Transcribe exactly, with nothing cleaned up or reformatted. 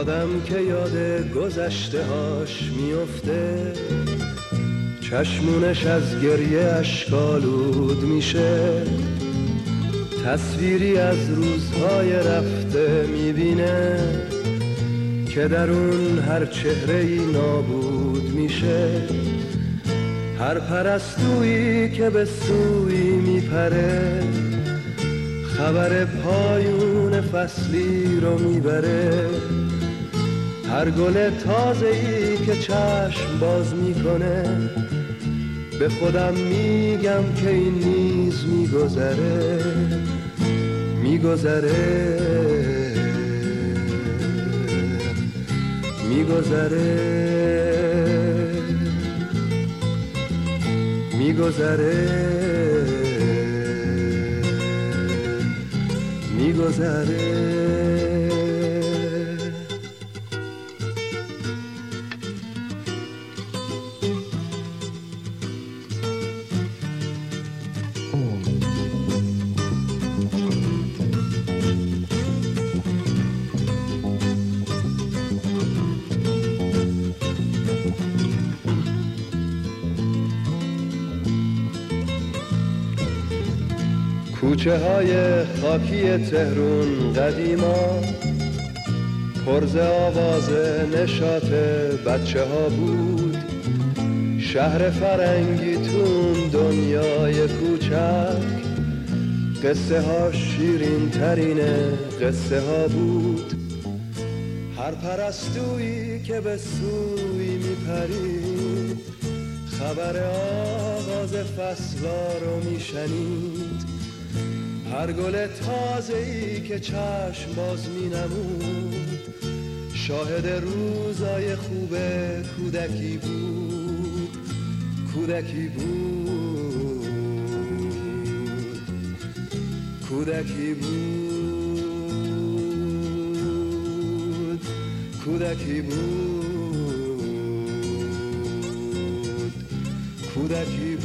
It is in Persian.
آدم که یاد گذشته هاش میفته، چشمونش از گریه اشکالود میشه، تصویری از روزهای رفته میبینه که در اون هر چهره‌ای نابود میشه. هر پرستویی که به سوی میپره، خبر پایون فصلی رو میبره. هر گل تازه‌ای که چشم باز میکنه، به خودم میگم که این نیز میگذره میگذره میگذره میگذره میگذره. کوچه های خاکی تهرون قدیما پرز آواز نشاط بچه ها بود. شهر فرنگی تون دنیای کوچک، قصه ها شیرین ترین قصه ها بود. هر پرستویی که به سوی میپرید، خبر آغاز فصلا رو میشنید. هر گل تازه‌ای که چشم باز می‌نمود، شاهد روزای خوب کودکی بود کودکی بود کودکی بود کودکی بود کودکی بود.